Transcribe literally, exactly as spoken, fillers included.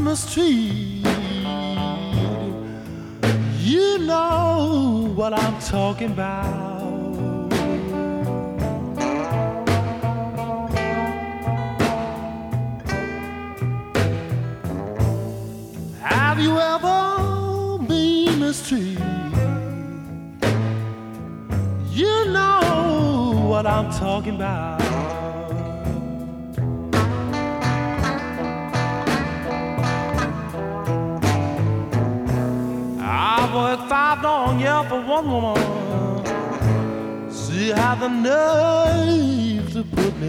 Christmas tree. You know what I'm talking about. Have you ever been mistreated? You know what I'm talking about. I've worked five long years for one woman. She had the nerve to